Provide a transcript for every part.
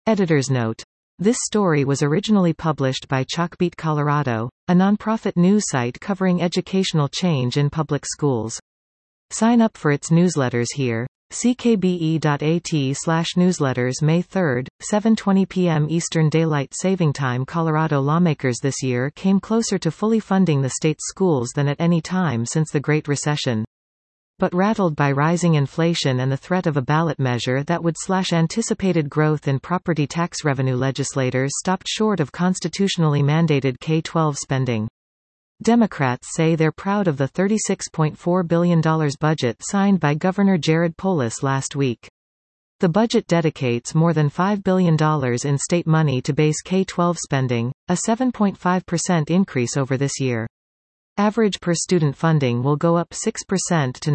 Editor's note. This story was originally published by Chalkbeat Colorado, a nonprofit news site covering educational change in public schools. Sign up for its newsletters here. ckbe.at/newsletters. May 3, 7:20 p.m. Eastern Daylight Saving Time. Colorado lawmakers this year came closer to fully funding the state's schools than at any time since the Great Recession. But rattled by rising inflation and the threat of a ballot measure that would slash anticipated growth in property tax revenue, legislators stopped short of constitutionally mandated K-12 spending. Democrats say they're proud of the $36.4 billion budget signed by Governor Jared Polis last week. The budget dedicates more than $5 billion in state money to base K-12 spending, a 7.5% increase over this year. Average per-student funding will go up 6% to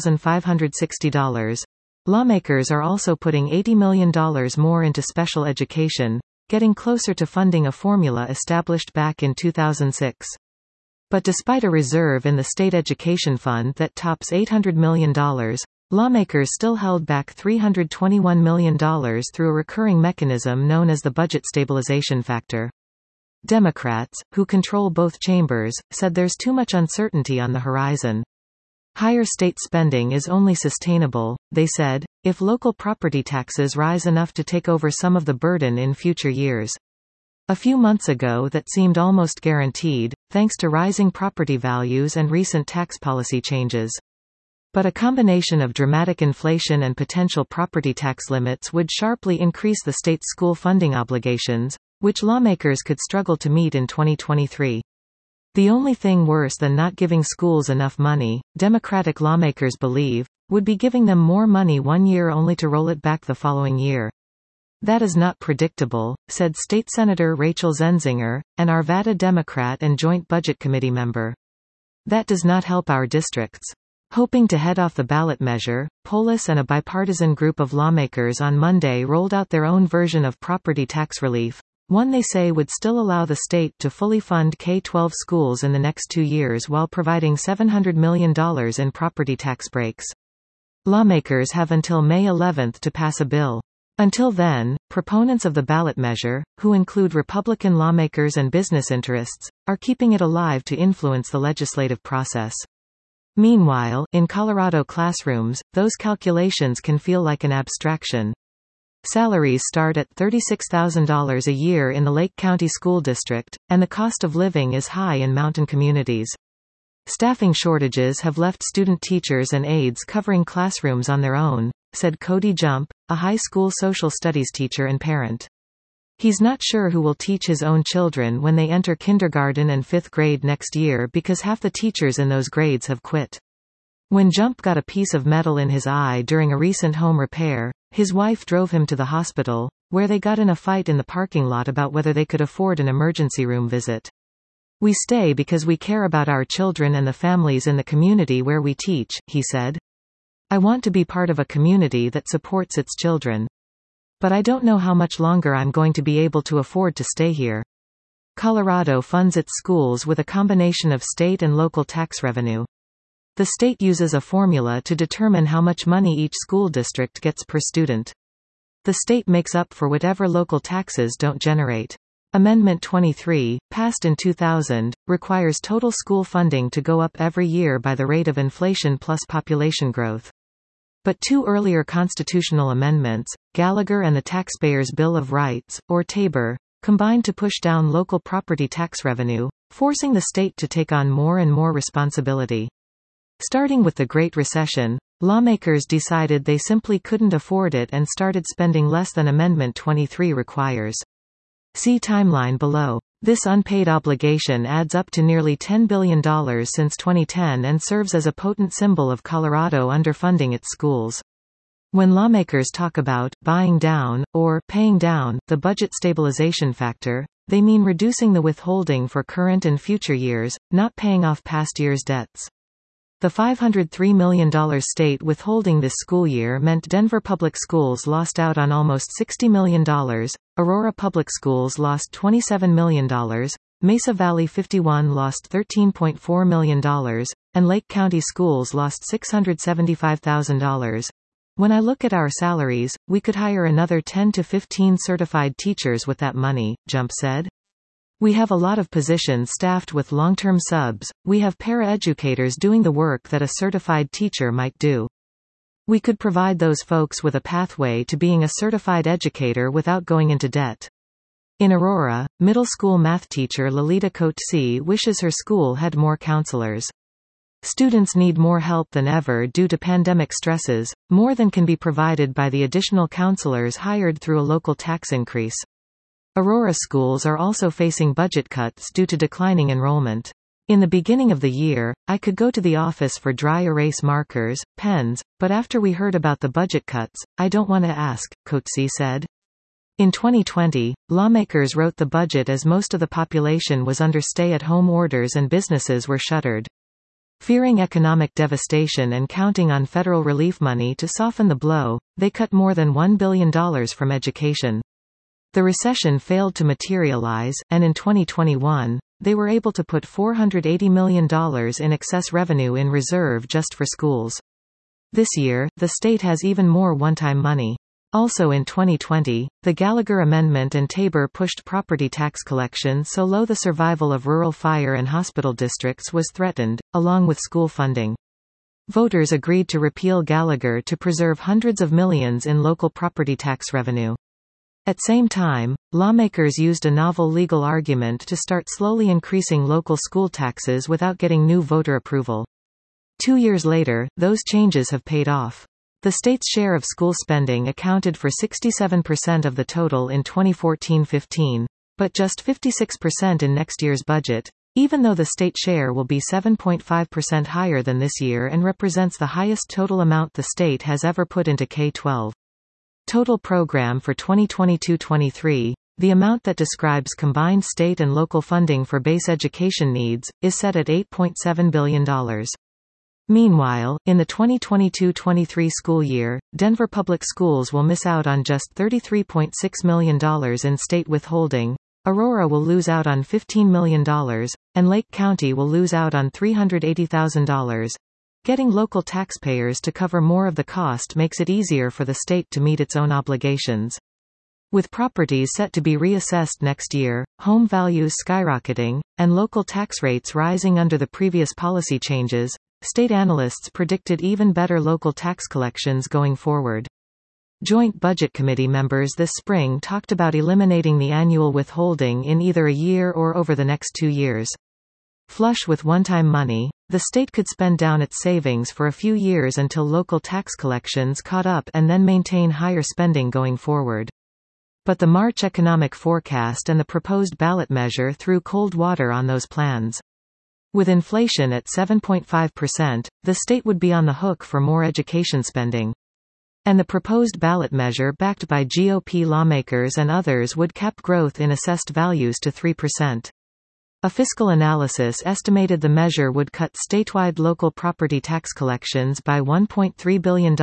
$9,560. Lawmakers are also putting $80 million more into special education, getting closer to funding a formula established back in 2006. But despite a reserve in the state education fund that tops $800 million, lawmakers still held back $321 million through a recurring mechanism known as the Budget Stabilization Factor. Democrats, who control both chambers, said there's too much uncertainty on the horizon. Higher state spending is only sustainable, they said, if local property taxes rise enough to take over some of the burden in future years. A few months ago that seemed almost guaranteed, thanks to rising property values and recent tax policy changes. But a combination of dramatic inflation and potential property tax limits would sharply increase the state's school funding obligations, which lawmakers could struggle to meet in 2023. The only thing worse than not giving schools enough money, Democratic lawmakers believe, would be giving them more money one year only to roll it back the following year. That is not predictable, said State Senator Rachel Zenzinger, an Arvada Democrat and Joint Budget Committee member. That does not help our districts. Hoping to head off the ballot measure, Polis and a bipartisan group of lawmakers on Monday rolled out their own version of property tax relief, one they say would still allow the state to fully fund K-12 schools in the next 2 years while providing $700 million in property tax breaks. Lawmakers have until May 11 to pass a bill. Until then, proponents of the ballot measure, who include Republican lawmakers and business interests, are keeping it alive to influence the legislative process. Meanwhile, in Colorado classrooms, those calculations can feel like an abstraction. Salaries start at $36,000 a year in the Lake County School District, and the cost of living is high in mountain communities. Staffing shortages have left student teachers and aides covering classrooms on their own, said Cody Jump, a high school social studies teacher and parent. He's not sure who will teach his own children when they enter kindergarten and 5th grade next year because half the teachers in those grades have quit. When Jump got a piece of metal in his eye during a recent home repair, his wife drove him to the hospital, where they got in a fight in the parking lot about whether they could afford an emergency room visit. We stay because we care about our children and the families in the community where we teach, he said. I want to be part of a community that supports its children. But I don't know how much longer I'm going to be able to afford to stay here. Colorado funds its schools with a combination of state and local tax revenue. The state uses a formula to determine how much money each school district gets per student. The state makes up for whatever local taxes don't generate. Amendment 23, passed in 2000, requires total school funding to go up every year by the rate of inflation plus population growth. But 2 earlier constitutional amendments, Gallagher and the Taxpayers' Bill of Rights, or TABOR, combined to push down local property tax revenue, forcing the state to take on more and more responsibility. Starting with the Great Recession, lawmakers decided they simply couldn't afford it and started spending less than Amendment 23 requires. See timeline below. This unpaid obligation adds up to nearly $10 billion since 2010 and serves as a potent symbol of Colorado underfunding its schools. When lawmakers talk about buying down, or paying down, the budget stabilization factor, they mean reducing the withholding for current and future years, not paying off past years' debts. The $503 million state withholding this school year meant Denver Public Schools lost out on almost $60 million, Aurora Public Schools lost $27 million, Mesa Valley 51 lost $13.4 million, and Lake County Schools lost $675,000. When I look at our salaries, we could hire another 10 to 15 certified teachers with that money, Jump said. We have a lot of positions staffed with long-term subs. We have para-educators doing the work that a certified teacher might do. We could provide those folks with a pathway to being a certified educator without going into debt. In Aurora, middle school math teacher Lolita Coetzee wishes her school had more counselors. Students need more help than ever due to pandemic stresses, more than can be provided by the additional counselors hired through a local tax increase. Aurora schools are also facing budget cuts due to declining enrollment. In the beginning of the year, I could go to the office for dry erase markers, pens, but after we heard about the budget cuts, I don't want to ask, Coetzee said. In 2020, lawmakers wrote the budget as most of the population was under stay-at-home orders and businesses were shuttered. Fearing economic devastation and counting on federal relief money to soften the blow, they cut more than $1 billion from education. The recession failed to materialize, and in 2021, they were able to put $480 million in excess revenue in reserve just for schools. This year, the state has even more one-time money. Also in 2020, the Gallagher Amendment and Tabor pushed property tax collection so low the survival of rural fire and hospital districts was threatened, along with school funding. Voters agreed to repeal Gallagher to preserve hundreds of millions in local property tax revenue. At same time, lawmakers used a novel legal argument to start slowly increasing local school taxes without getting new voter approval. 2 years later, those changes have paid off. The state's share of school spending accounted for 67% of the total in 2014-15, but just 56% in next year's budget, even though the state share will be 7.5% higher than this year and represents the highest total amount the state has ever put into K-12. Total program for 2022-23, the amount that describes combined state and local funding for base education needs, is set at $8.7 billion. Meanwhile, in the 2022-23 school year, Denver Public Schools will miss out on just $33.6 million in state withholding, Aurora will lose out on $15 million, and Lake County will lose out on $380,000. Getting local taxpayers to cover more of the cost makes it easier for the state to meet its own obligations. With properties set to be reassessed next year, home values skyrocketing, and local tax rates rising under the previous policy changes, state analysts predicted even better local tax collections going forward. Joint Budget Committee members this spring talked about eliminating the annual withholding in either a year or over the next 2 years. Flush with one-time money, the state could spend down its savings for a few years until local tax collections caught up and then maintain higher spending going forward. But the March economic forecast and the proposed ballot measure threw cold water on those plans. With inflation at 7.5%, the state would be on the hook for more education spending. And the proposed ballot measure backed by GOP lawmakers and others would cap growth in assessed values to 3%. A fiscal analysis estimated the measure would cut statewide local property tax collections by $1.3 billion in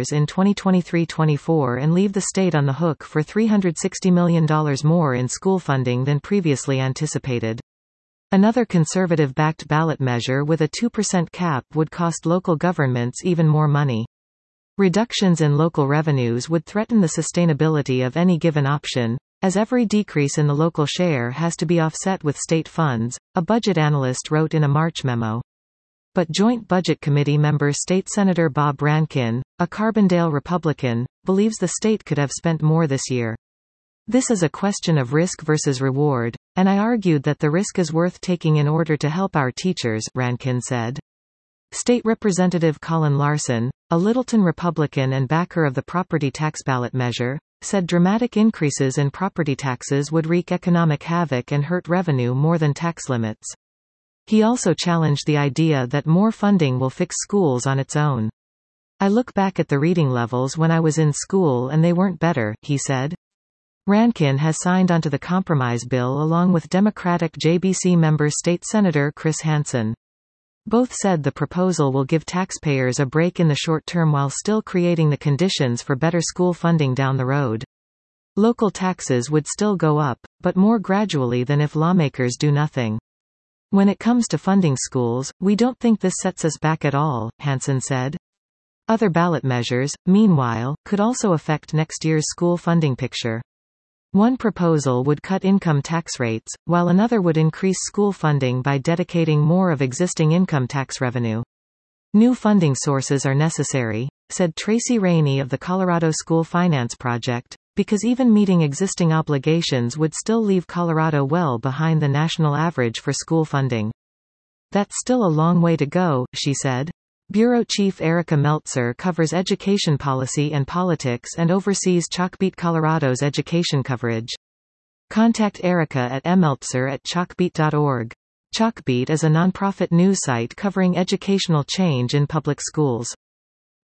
2023-24 and leave the state on the hook for $360 million more in school funding than previously anticipated. Another conservative-backed ballot measure with a 2% cap would cost local governments even more money. Reductions in local revenues would threaten the sustainability of any given option, as every decrease in the local share has to be offset with state funds, a budget analyst wrote in a March memo. But Joint Budget Committee member State Senator Bob Rankin, a Carbondale Republican, believes the state could have spent more this year. This is a question of risk versus reward, and I argued that the risk is worth taking in order to help our teachers, Rankin said. State Representative Colin Larson, a Littleton Republican and backer of the property tax ballot measure, said dramatic increases in property taxes would wreak economic havoc and hurt revenue more than tax limits. He also challenged the idea that more funding will fix schools on its own. I look back at the reading levels when I was in school and they weren't better, he said. Rankin has signed onto the compromise bill along with Democratic JBC member State Senator Chris Hansen. Both said the proposal will give taxpayers a break in the short term while still creating the conditions for better school funding down the road. Local taxes would still go up, but more gradually than if lawmakers do nothing. When it comes to funding schools, we don't think this sets us back at all, Hansen said. Other ballot measures, meanwhile, could also affect next year's school funding picture. One proposal would cut income tax rates, while another would increase school funding by dedicating more of existing income tax revenue. New funding sources are necessary, said Tracy Rainey of the Colorado School Finance Project, because even meeting existing obligations would still leave Colorado well behind the national average for school funding. That's still a long way to go, she said. Bureau Chief Erica Meltzer covers education policy and politics and oversees Chalkbeat Colorado's education coverage. Contact Erica at mmeltzer@chalkbeat.org. Chalkbeat is a nonprofit news site covering educational change in public schools.